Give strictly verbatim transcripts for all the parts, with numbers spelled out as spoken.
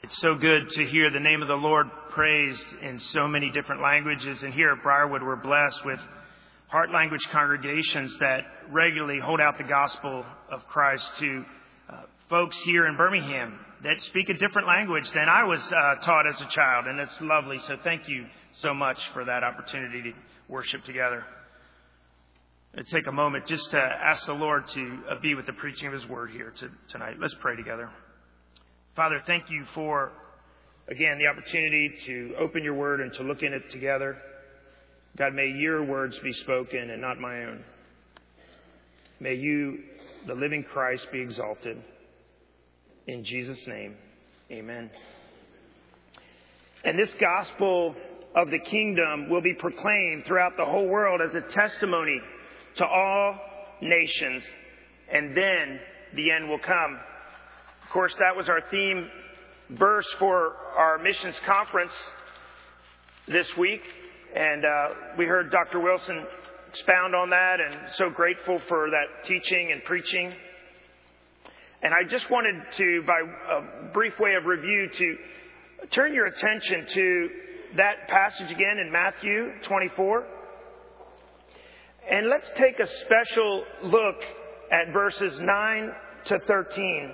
It's so good to hear the name of the Lord praised in so many different languages. And here at Briarwood, we're blessed with heart language congregations that regularly hold out the gospel of Christ to uh, folks here in Birmingham that speak a different language than I was uh, taught as a child. And it's lovely. So thank you so much for that opportunity to worship together. Let's take a moment just to ask the Lord to uh, be with the preaching of his word here to, tonight. Let's pray together. Father, thank you for, again, the opportunity to open your word and to look in it together. God, may your words be spoken and not my own. May you, the living Christ, be exalted. In Jesus' name, amen. And this gospel of the kingdom will be proclaimed throughout the whole world as a testimony to all nations, and then the end will come. Of course, that was our theme verse for our missions conference this week. And uh, we heard Doctor Wilson expound on that, and so grateful for that teaching and preaching. And I just wanted to, by a brief way of review, to turn your attention to that passage again in Matthew twenty-four. And let's take a special look at verses nine to thirteen.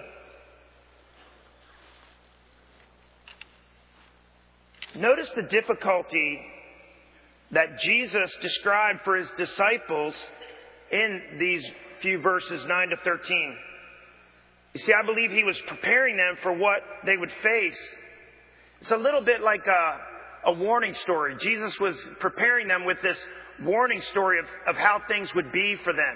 Notice the difficulty that Jesus described for his disciples in these few verses, nine to thirteen. You see, I believe he was preparing them for what they would face. It's a little bit like a, a warning story. Jesus was preparing them with this warning story of, of how things would be for them.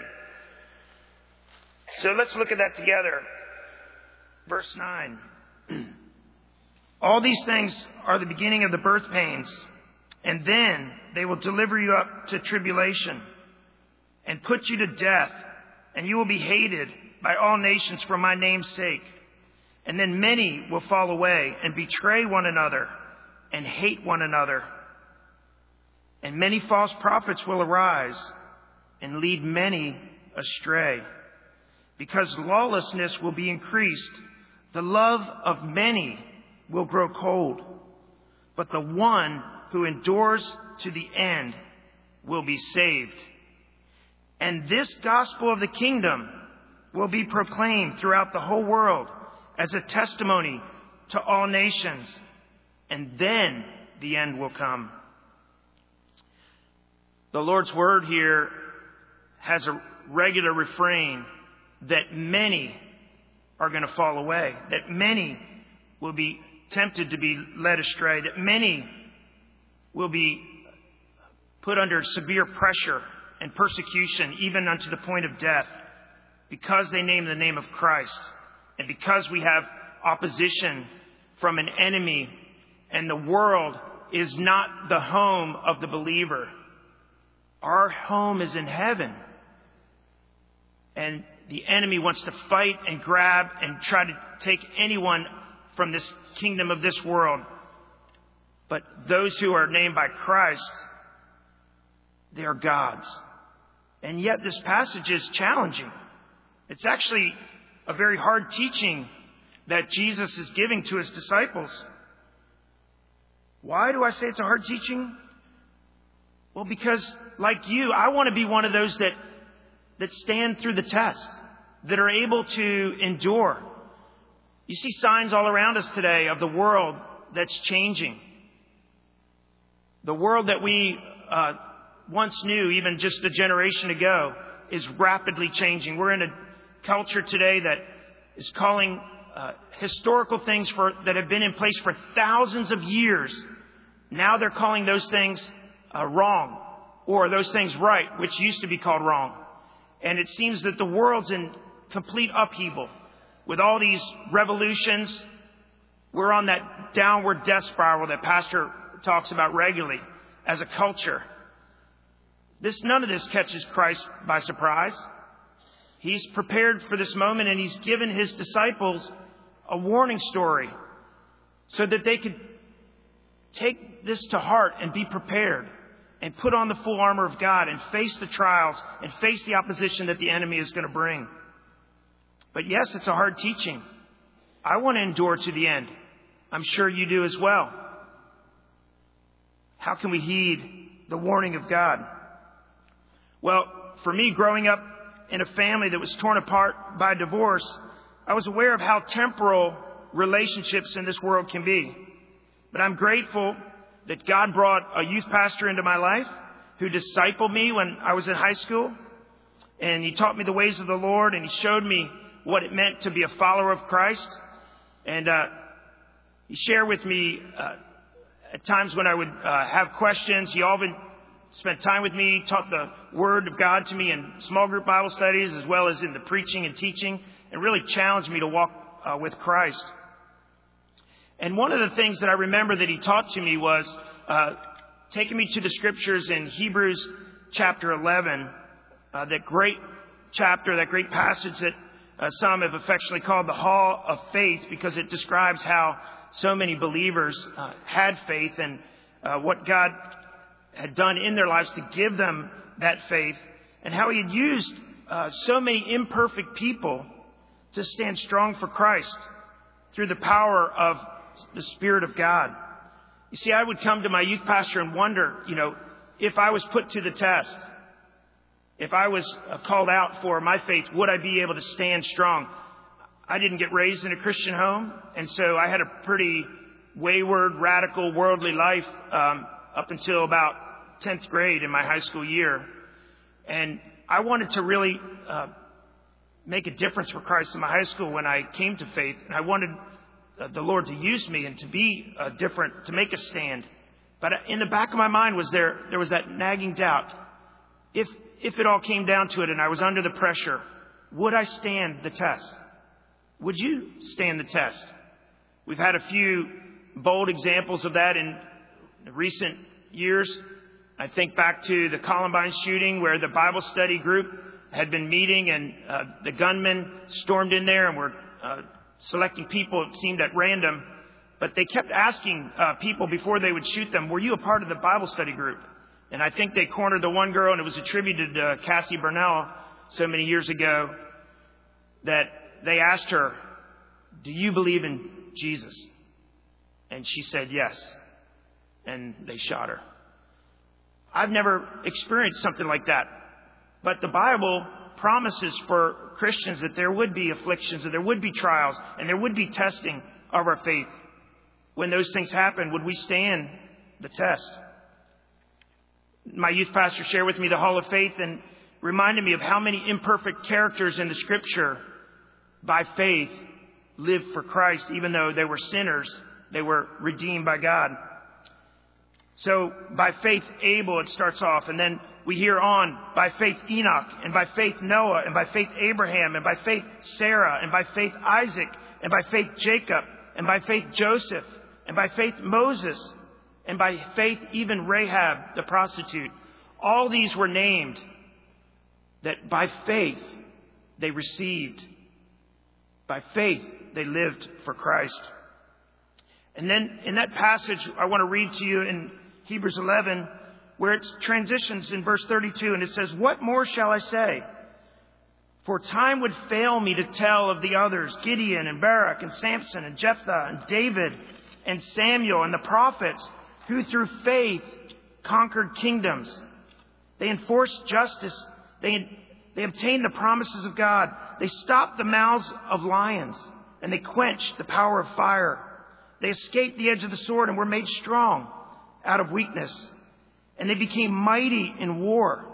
So let's look at that together. Verse nine. All these things are the beginning of the birth pains, and then they will deliver you up to tribulation and put you to death, and you will be hated by all nations for my name's sake. And then many will fall away and betray one another and hate one another. And many false prophets will arise and lead many astray. Because lawlessness will be increased, the love of many will grow cold. But the one who endures to the end will be saved. And this gospel of the kingdom will be proclaimed throughout the whole world as a testimony to all nations. And then the end will come. The Lord's word here has a regular refrain that many are going to fall away, that many will be tempted to be led astray, that many will be put under severe pressure and persecution, even unto the point of death, because they name the name of Christ, and because we have opposition from an enemy, and the world is not the home of the believer. Our home is in heaven. And the enemy wants to fight and grab and try to take anyone from this kingdom of this world. But those who are named by Christ, they are God's. And yet this passage is challenging. It's actually a very hard teaching that Jesus is giving to his disciples. Why do I say it's a hard teaching? Well, because like you, I want to be one of those that, that stand through the test, that are able to endure. You see signs all around us today of the world that's changing. The world that we uh, once knew, even just a generation ago, is rapidly changing. We're in a culture today that is calling uh, historical things for that have been in place for thousands of years. Now they're calling those things uh, wrong, or those things right, which used to be called wrong. And it seems that the world's in complete upheaval. With all these revolutions, we're on that downward death spiral that Pastor talks about regularly as a culture. This, none of this catches Christ by surprise. He's prepared for this moment, and he's given his disciples a warning story so that they could take this to heart and be prepared and put on the full armor of God and face the trials and face the opposition that the enemy is going to bring. But yes, it's a hard teaching. I want to endure to the end. I'm sure you do as well. How can we heed the warning of God? Well, for me, growing up in a family that was torn apart by divorce, I was aware of how temporal relationships in this world can be. But I'm grateful that God brought a youth pastor into my life who discipled me when I was in high school. And he taught me the ways of the Lord, and he showed me what it meant to be a follower of Christ. And uh, he shared with me uh, at times when I would uh, have questions. He often spent time with me, taught the Word of God to me in small group Bible studies as well as in the preaching and teaching, and really challenged me to walk uh, with Christ. And one of the things that I remember that he taught to me was uh, taking me to the scriptures in Hebrews chapter eleven, uh, that great chapter, that great passage that uh, some have affectionately called the Hall of Faith, because it describes how so many believers uh, had faith and uh, what God had done in their lives to give them that faith, and how he had used uh, so many imperfect people to stand strong for Christ through the power of the Spirit of God. You see, I would come to my youth pastor and wonder, you know, if I was put to the test, if I was uh, called out for my faith, would I be able to stand strong? I didn't get raised in a Christian home, and so I had a pretty wayward, radical, worldly life um, up until about tenth grade in my high school year. And I wanted to really uh, make a difference for Christ in my high school when I came to faith. And I wanted uh, the Lord to use me and to be uh, different, to make a stand. But in the back of my mind was there, there was that nagging doubt. If, if it all came down to it and I was under the pressure, would I stand the test? Would you stand the test? We've had a few bold examples of that in recent years. I think back to the Columbine shooting, where the Bible study group had been meeting, and uh, the gunmen stormed in there and were uh, selecting people, it seemed, at random. But they kept asking uh, people before they would shoot them, were you a part of the Bible study group? And I think they cornered the one girl, and it was attributed to Cassie Burnell so many years ago, that they asked her, do you believe in Jesus? And she said yes. And they shot her. I've never experienced something like that. But the Bible promises for Christians that there would be afflictions, that there would be trials, and there would be testing of our faith. When those things happen, would we stand the test? My youth pastor shared with me the Hall of Faith and reminded me of how many imperfect characters in the Scripture, by faith, lived for Christ. Even though they were sinners, they were redeemed by God. So by faith, Abel, it starts off, and then we hear on, by faith, Enoch, and by faith, Noah, and by faith, Abraham, and by faith, Sarah, and by faith, Isaac, and by faith, Jacob, and by faith, Joseph, and by faith, Moses, and by faith, even Rahab, the prostitute. All these were named that by faith they received. By faith they lived for Christ. And then in that passage, I want to read to you in Hebrews eleven, where it transitions in verse thirty-two, and it says, what more shall I say? For time would fail me to tell of the others, Gideon and Barak and Samson and Jephthah and David and Samuel and the prophets, who through faith conquered kingdoms. They enforced justice. They, they obtained the promises of God. They stopped the mouths of lions, and they quenched the power of fire. They escaped the edge of the sword and were made strong out of weakness. And they became mighty in war.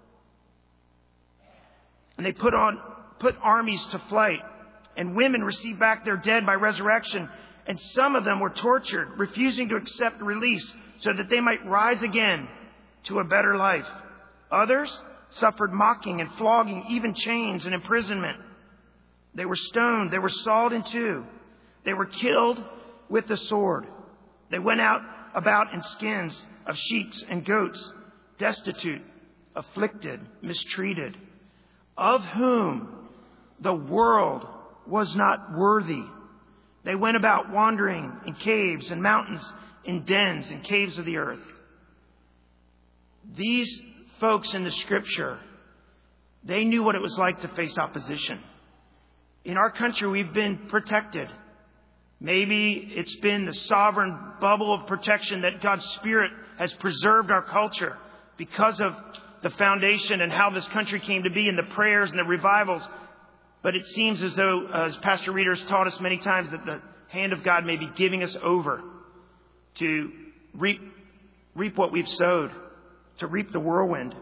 And they put on put armies to flight. And women received back their dead by resurrection. And some of them were tortured, refusing to accept release so that they might rise again to a better life. Others suffered mocking and flogging, even chains and imprisonment. They were stoned. They were sawed in two. They were killed with the sword. They went out about in skins of sheep and goats, destitute, afflicted, mistreated, of whom the world was not worthy. They went about wandering in caves and mountains, in dens and caves of the earth. These folks in the Scripture, they knew what it was like to face opposition. In our country, we've been protected. Maybe it's been the sovereign bubble of protection that God's Spirit has preserved our culture because of the foundation and how this country came to be and the prayers and the revivals. But it seems as though, as Pastor Reeder has taught us many times, that the hand of God may be giving us over to reap, reap what we've sowed, to reap the whirlwind.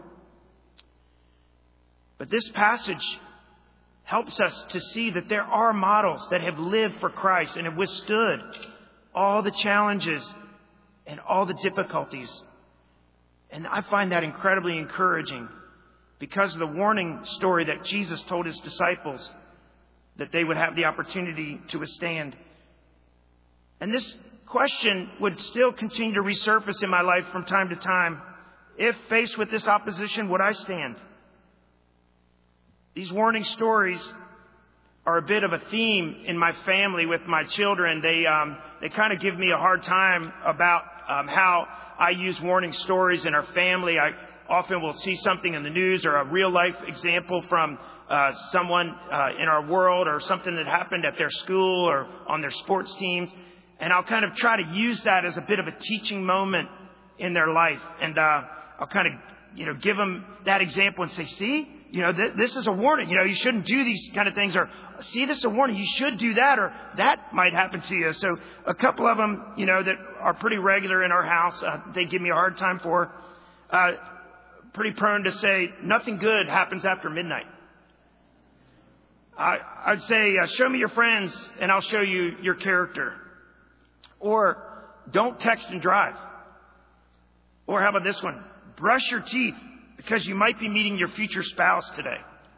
But this passage helps us to see that there are models that have lived for Christ and have withstood all the challenges and all the difficulties. And I find that incredibly encouraging because of the warning story that Jesus told his disciples that they would have the opportunity to withstand. And this question would still continue to resurface in my life from time to time. If faced with this opposition, would I stand? These warning stories are a bit of a theme in my family with my children. They um, they kind of give me a hard time about um, how I use warning stories in our family. I often will see something in the news or a real life example from uh, someone uh, in our world or something that happened at their school or on their sports teams. And I'll kind of try to use that as a bit of a teaching moment in their life. And uh, I'll kind of, you know, give them that example and say, see, you know, th- this is a warning. You know, you shouldn't do these kind of things. Or, see, this is a warning. You should do that, or that might happen to you. So a couple of them, you know, that are pretty regular in our house, uh, they give me a hard time for. Uh, pretty prone to say, nothing good happens after midnight. I, I'd say, uh, show me your friends and I'll show you your character. Or, don't text and drive. Or how about this one? Brush your teeth because you might be meeting your future spouse today.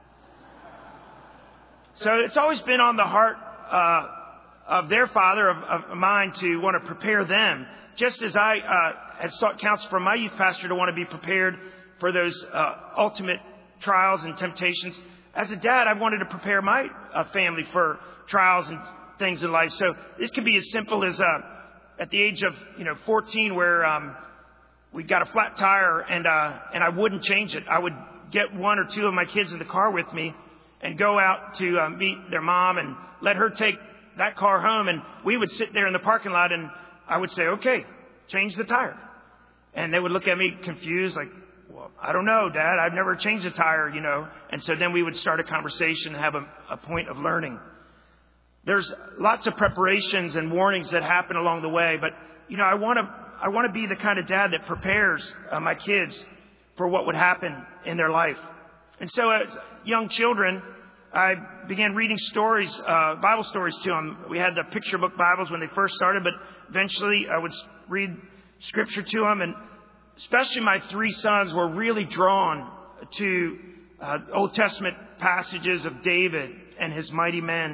So it's always been on the heart uh, of their father, of, of mine, to want to prepare them. Just as I uh, had sought counsel from my youth pastor to want to be prepared for those uh, ultimate trials and temptations. As a dad, I wanted to prepare my uh, family for trials and things in life. So this could be as simple as uh, at the age of, you know, fourteen, where um, we got a flat tire and uh, and I wouldn't change it. I would get one or two of my kids in the car with me and go out to uh, meet their mom and let her take that car home. And we would sit there in the parking lot and I would say, okay, change the tire. And they would look at me confused, like, well, I don't know, Dad. I've never changed a tire, you know. And so then we would start a conversation and have a, a point of learning. There's lots of preparations and warnings that happen along the way. But, you know, I want to I want to be the kind of dad that prepares uh, my kids for what would happen in their life. And so as young children, I began reading stories, uh, Bible stories to them. We had the picture book Bibles when they first started, but eventually I would read scripture to them. And especially my three sons were really drawn to uh, Old Testament passages of David and his mighty men.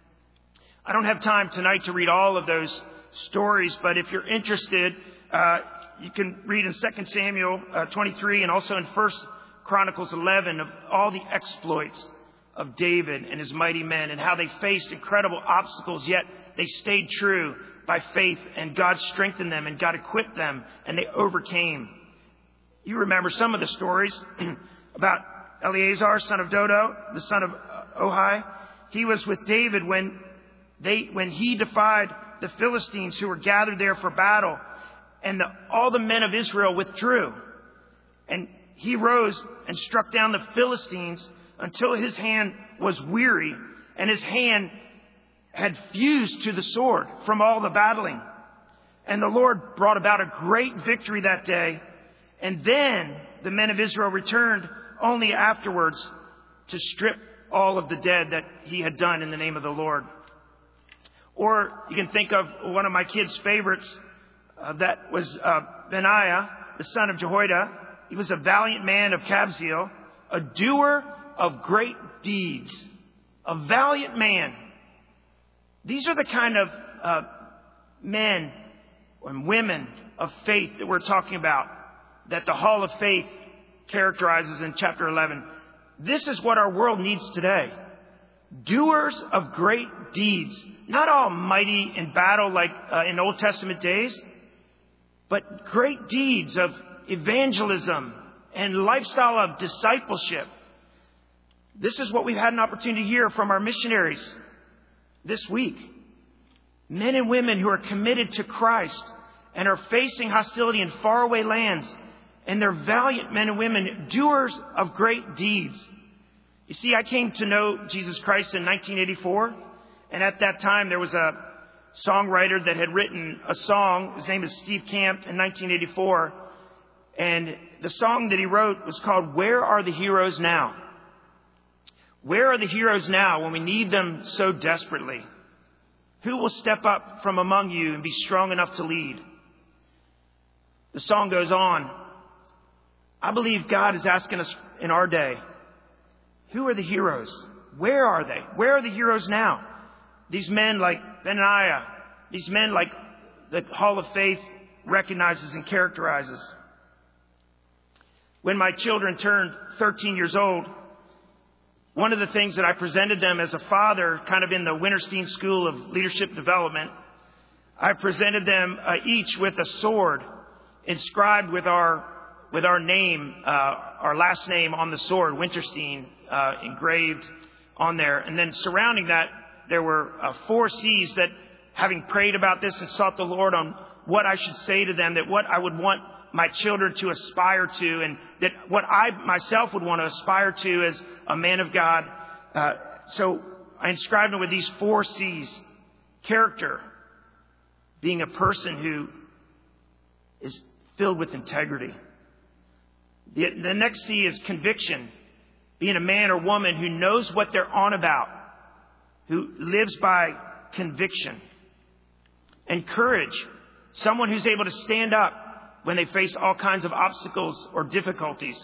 I don't have time tonight to read all of those stories, but if you're interested, uh, you can read in Second Samuel uh, twenty-three and also in First Chronicles eleven of all the exploits of David and his mighty men and how they faced incredible obstacles, yet they stayed true by faith, and God strengthened them and God equipped them and they overcame. You remember some of the stories about Eleazar, son of Dodo, the son of Ohai. He was with David when they when he defied the Philistines who were gathered there for battle, and the, all the men of Israel withdrew. And he rose and struck down the Philistines until his hand was weary and his hand had fused to the sword from all the battling. And the Lord brought about a great victory that day. And then the men of Israel returned only afterwards to strip all of the dead that he had done in the name of the Lord. Or you can think of one of my kids' favorites. Uh, that was uh, Benaiah, the son of Jehoiada. He was a valiant man of Kabzeel, a doer of great deeds, a valiant man. These are the kind of uh, men and women of faith that we're talking about, that the Hall of Faith characterizes in chapter eleven. This is what our world needs today. Doers of great deeds, not all mighty in battle like uh, in Old Testament days, but great deeds of evangelism and lifestyle of discipleship. This is what we've had an opportunity to hear from our missionaries this week. Men and women who are committed to Christ and are facing hostility in faraway lands. And they're valiant men and women, doers of great deeds. You see, I came to know Jesus Christ in nineteen eighty-four. And at that time, there was a songwriter that had written a song. His name is Steve Camp in nineteen eighty-four. And the song that he wrote was called, "Where Are the Heroes Now?" Where are the heroes now when we need them so desperately? Who will step up from among you and be strong enough to lead? The song goes on. I believe God is asking us in our day, who are the heroes? Where are they? Where are the heroes now? These men like Benaiah, these men like the Hall of Faith recognizes and characterizes. When my children turned thirteen years old, one of the things that I presented them as a father, kind of in the Winterstein School of Leadership Development, I presented them uh, each with a sword inscribed with our with our name, uh, our last name on the sword, Winterstein, uh, engraved on there. And then surrounding that, there were uh, four C's that, having prayed about this and sought the Lord on what I should say to them, that what I would want my children to aspire to, and that what I myself would want to aspire to as a man of God. Uh, so I inscribed them with these four C's. Character, being a person who is filled with integrity. The, the next C is conviction, being a man or woman who knows what they're on about, who lives by conviction. And courage, someone who's able to stand up when they face all kinds of obstacles or difficulties.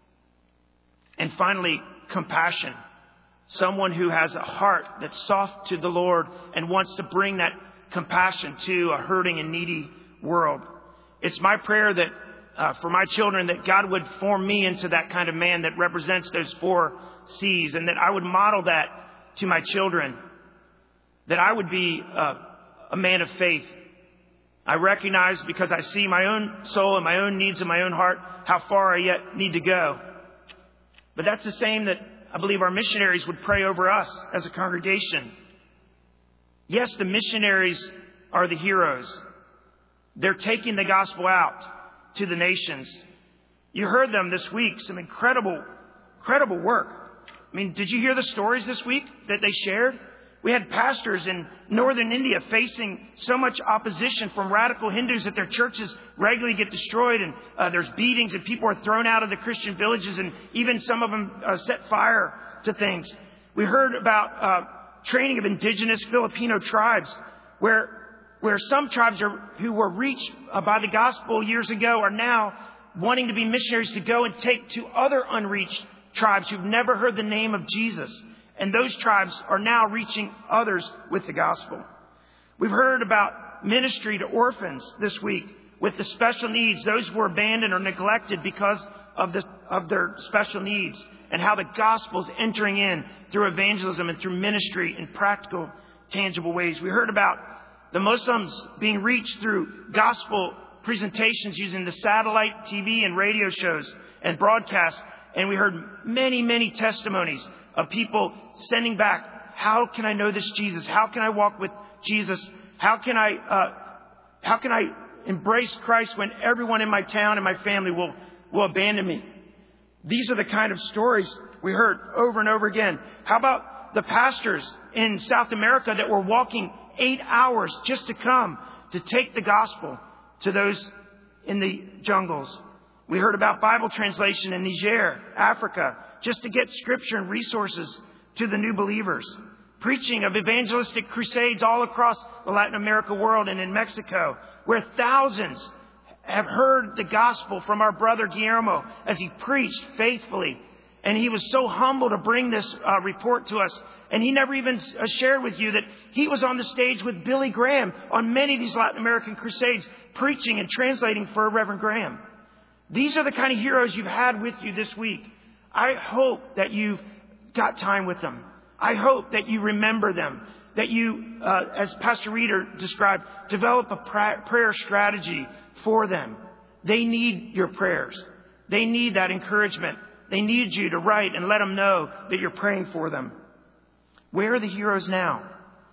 And finally, compassion, someone who has a heart that's soft to the Lord and wants to bring that compassion to a hurting and needy world. It's my prayer that uh, for my children, that God would form me into that kind of man that represents those four C's, and that I would model that to my children, that I would be uh, a man of faith. I recognize, because I see my own soul and my own needs in my own heart, how far I yet need to go. But that's the same that I believe our missionaries would pray over us as a congregation. Yes, the missionaries are the heroes. They're taking the gospel out to the nations. You heard them this week, some incredible, incredible work. I mean, did you hear the stories this week that they shared? We had pastors in northern India facing so much opposition from radical Hindus that their churches regularly get destroyed, and uh, there's beatings, and people are thrown out of the Christian villages, and even some of them uh, set fire to things. We heard about uh, training of indigenous Filipino tribes, where where some tribes are, who were reached uh, by the gospel years ago are now wanting to be missionaries to go and take to other unreached tribes who've never heard the name of Jesus. And those tribes are now reaching others with the gospel. We've heard about ministry to orphans this week with the special needs, those who were abandoned or neglected because of the of their special needs, and how the gospel is entering in through evangelism and through ministry in practical, tangible ways. We heard about the Muslims being reached through gospel presentations using the satellite T V and radio shows and broadcasts. And we heard many, many testimonies of people sending back, how can I know this Jesus? How can I walk with Jesus? How can I, uh, how can I embrace Christ when everyone in my town and my family will, will abandon me? These are the kind of stories we heard over and over again. How about the pastors in South America that were walking eight hours just to come to take the gospel to those in the jungles? We heard about Bible translation in Niger, Africa, just to get scripture and resources to the new believers. Preaching of evangelistic crusades all across the Latin America world and in Mexico, where thousands have heard the gospel from our brother Guillermo as he preached faithfully. And he was so humble to bring this uh, report to us. And he never even uh, shared with you that he was on the stage with Billy Graham on many of these Latin American crusades, preaching and translating for Reverend Graham. These are the kind of heroes you've had with you this week. I hope that you've got time with them. I hope that you remember them, that you, uh, as Pastor Reeder described, develop a pra- prayer strategy for them. They need your prayers. They need that encouragement. They need you to write and let them know that you're praying for them. Where are the heroes now?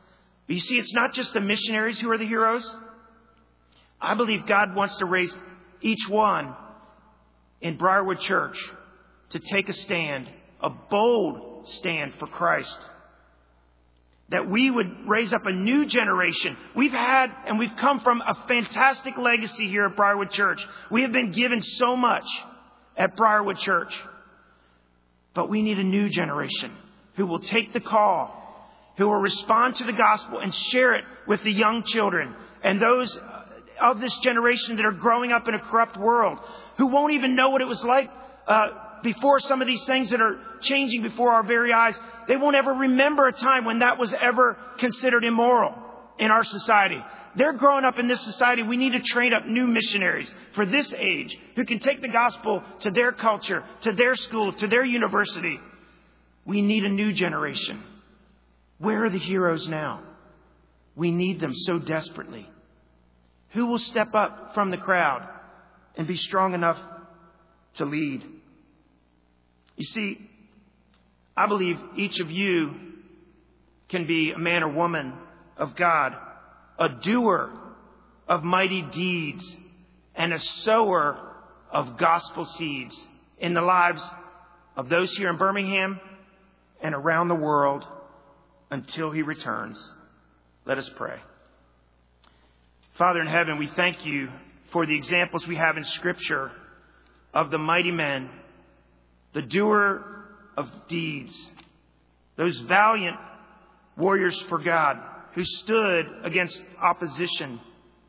But you see, it's not just the missionaries who are the heroes. I believe God wants to raise each one in Briarwood Church to take a stand, a bold stand for Christ. That we would raise up a new generation. We've had and we've come from a fantastic legacy here at Briarwood Church. We have been given so much at Briarwood Church. But we need a new generation who will take the call, who will respond to the gospel and share it with the young children and those of this generation that are growing up in a corrupt world, who won't even know what it was like uh, before some of these things that are changing before our very eyes. They won't ever remember a time when that was ever considered immoral in our society. They're growing up in this society. We need to train up new missionaries for this age who can take the gospel to their culture, to their school, to their university. We need a new generation. Where are the heroes now? We need them so desperately. Who will step up from the crowd and be strong enough to lead? You see, I believe each of you can be a man or woman of God, a doer of mighty deeds, and a sower of gospel seeds in the lives of those here in Birmingham and around the world until He returns. Let us pray. Father in heaven, we thank You for the examples we have in Scripture of the mighty men, the doer of deeds, those valiant warriors for God who stood against opposition.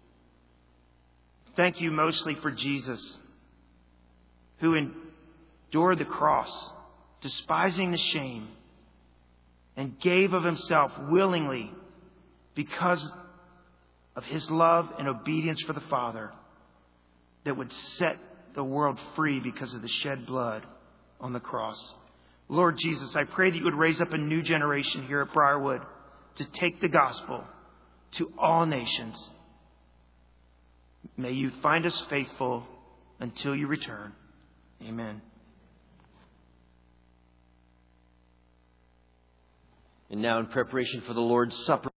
Thank You mostly for Jesus, who endured the cross, despising the shame, and gave of Himself willingly because of His love and obedience for the Father, that would set the world free because of the shed blood on the cross. Lord Jesus, I pray that You would raise up a new generation here at Briarwood to take the gospel to all nations. May You find us faithful until You return. Amen. And now, in preparation for the Lord's Supper,